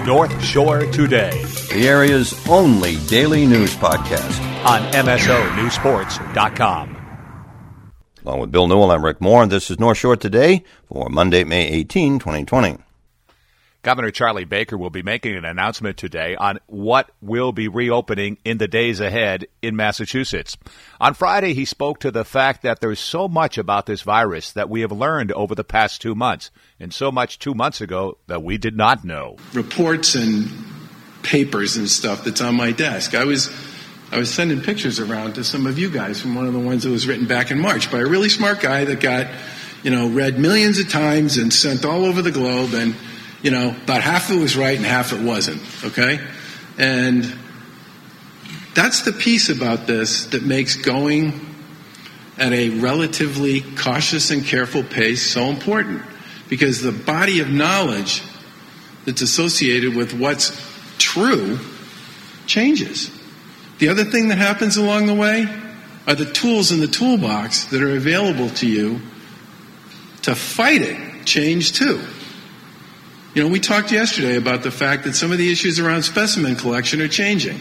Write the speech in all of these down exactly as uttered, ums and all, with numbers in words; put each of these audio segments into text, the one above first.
North Shore Today, the area's only daily news podcast on M S O News Sports dot com. Along with Bill Newell, I'm Rick Moore, and this is North Shore Today for Monday, May eighteenth, twenty twenty. Governor Charlie Baker will be making an announcement today on what will be reopening in the days ahead in Massachusetts. On Friday, he spoke to the fact that there's so much about this virus that we have learned over the past two months, and so much two months ago that we did not know. Reports and papers and stuff that's on my desk. I was I was sending pictures around to some of you guys from one of the ones that was written back in March by a really smart guy that got, you know, read millions of times and sent all over the globe, and you know, about half of it was right and half it wasn't, okay? And that's the piece about this that makes going at a relatively cautious and careful pace so important, because the body of knowledge that's associated with what's true changes. The other thing that happens along the way are the tools in the toolbox that are available to you to fight it change too. You know, we talked yesterday about the fact that some of the issues around specimen collection are changing.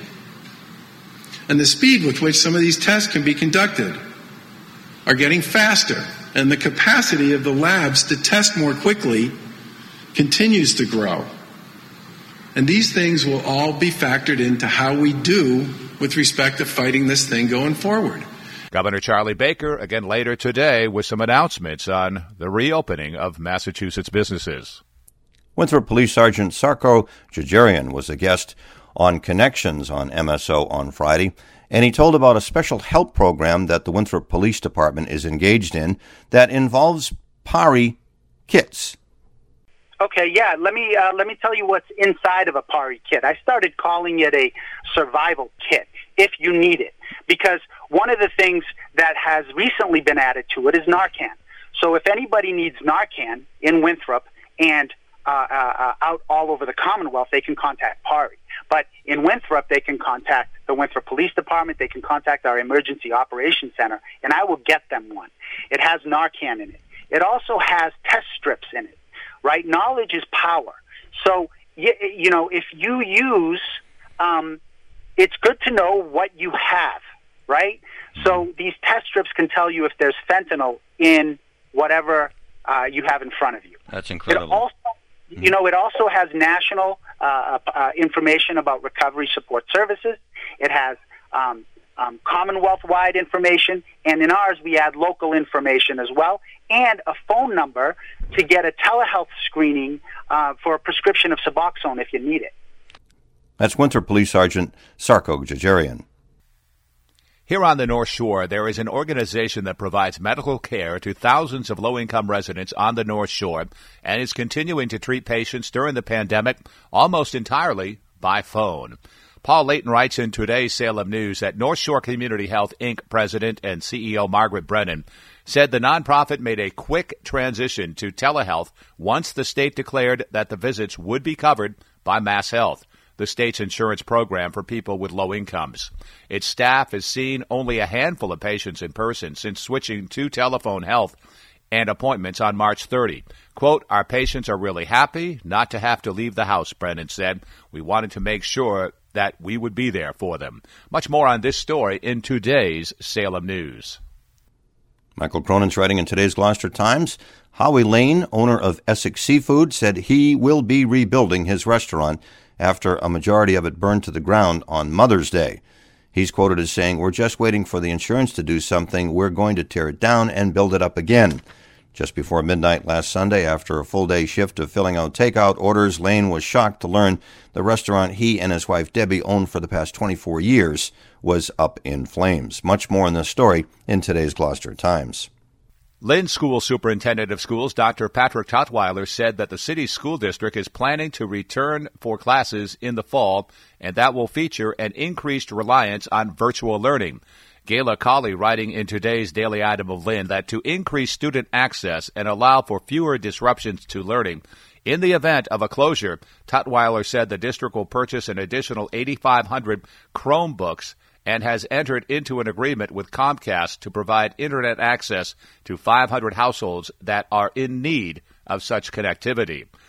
And the speed with which some of these tests can be conducted are getting faster. And the capacity of the labs to test more quickly continues to grow. And these things will all be factored into how we do with respect to fighting this thing going forward. Governor Charlie Baker, again later today, with some announcements on the reopening of Massachusetts businesses. Winthrop Police Sergeant Sarko Jajarian was a guest on Connections on M S O on Friday, and he told about a special help program that the Winthrop Police Department is engaged in that involves PARI kits. Okay, yeah, let me uh, let me tell you what's inside of a PARI kit. I started calling it a survival kit, if you need it, because one of the things that has recently been added to it is Narcan. So if anybody needs Narcan in Winthrop and Uh, uh, out all over the Commonwealth, they can contact PARI. But in Winthrop, they can contact the Winthrop Police Department, they can contact our Emergency Operations Center, and I will get them one. It has Narcan in it. It also has test strips in it, right? Knowledge is power. So, you, you know, if you use, um, it's good to know what you have, right? So these test strips can tell you if there's fentanyl in whatever uh, you have in front of you. That's incredible. It also You know, it also has national uh, uh, information about recovery support services. It has um, um, Commonwealth-wide information, and in ours we add local information as well, and a phone number to get a telehealth screening uh, for a prescription of Suboxone if you need it. That's Winthrop Police Sergeant Sarko Jajarian. Here on the North Shore, there is an organization that provides medical care to thousands of low-income residents on the North Shore and is continuing to treat patients during the pandemic almost entirely by phone. Paul Layton writes in today's Salem News that North Shore Community Health, Incorporated President and C E O Margaret Brennan said the nonprofit made a quick transition to telehealth once the state declared that the visits would be covered by Mass Health, the state's insurance program for people with low incomes. Its staff has seen only a handful of patients in person since switching to telephone health and appointments on March thirtieth. Quote, "Our patients are really happy not to have to leave the house," Brennan said. "We wanted to make sure that we would be there for them." Much more on this story in today's Salem News. Michael Cronin's writing in today's Gloucester Times. Howie Lane, owner of Essex Seafood, said he will be rebuilding his restaurant after a majority of it burned to the ground on Mother's Day. He's quoted as saying, "We're just waiting for the insurance to do something. We're going to tear it down and build it up again." Just before midnight last Sunday, after a full-day shift of filling out takeout orders, Lane was shocked to learn the restaurant he and his wife Debbie owned for the past twenty-four years was up in flames. Much more in this story in today's Gloucester Times. Lynn School Superintendent of Schools, Doctor Patrick Tutwiler, said that the city's school district is planning to return for classes in the fall, and that will feature an increased reliance on virtual learning. Gayla Colley writing in today's Daily Item of Lynn that to increase student access and allow for fewer disruptions to learning, in the event of a closure, Tutwiler said the district will purchase an additional eighty-five hundred Chromebooks and has entered into an agreement with Comcast to provide Internet access to five hundred households that are in need of such connectivity.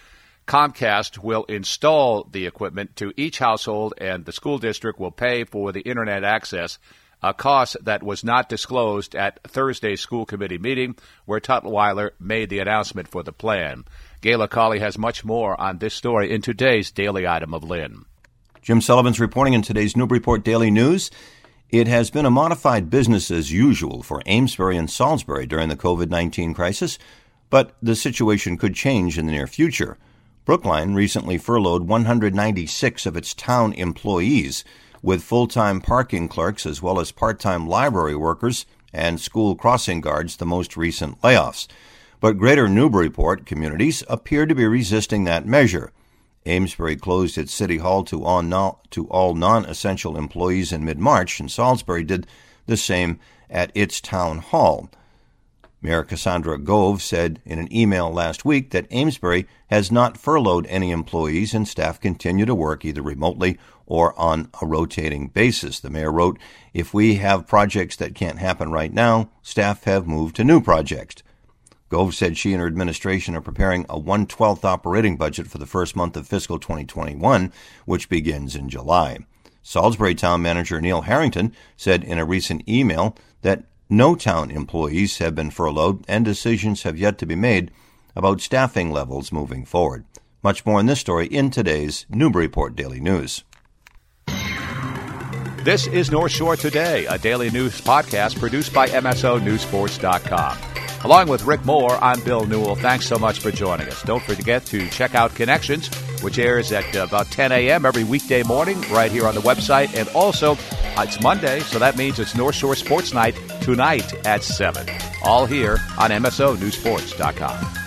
Comcast will install the equipment to each household, and the school district will pay for the Internet access, a cost that was not disclosed at Thursday's school committee meeting, where Tutwiler made the announcement for the plan. Gayla Colley has much more on this story in today's Daily Item of Lynn. Jim Sullivan's reporting in today's Newburyport Daily News. It has been a modified business as usual for Amesbury and Salisbury during the covid nineteen crisis, but the situation could change in the near future. Brookline recently furloughed one hundred ninety-six of its town employees, with full-time parking clerks as well as part-time library workers and school crossing guards the most recent layoffs. But greater Newburyport communities appear to be resisting that measure. Amesbury closed its city hall to all, non- to all non-essential employees in mid-March, and Salisbury did the same at its town hall. Mayor Cassandra Gove said in an email last week that Amesbury has not furloughed any employees and staff continue to work either remotely or on a rotating basis. The mayor wrote, "If we have projects that can't happen right now, staff have moved to new projects." Gove said she and her administration are preparing a one twelfth operating budget for the first month of fiscal twenty twenty-one, which begins in July. Salisbury Town Manager Neil Harrington said in a recent email that no town employees have been furloughed and decisions have yet to be made about staffing levels moving forward. Much more in this story in today's Newburyport Daily News. This is North Shore Today, a daily news podcast produced by M S O News Sports dot com. Along with Rick Moore, I'm Bill Newell. Thanks so much for joining us. Don't forget to check out Connections, which airs at about ten a.m. every weekday morning right here on the website. And also, uh, it's Monday, so that means it's North Shore Sports Night tonight at seven. All here on M S O News Sports dot com.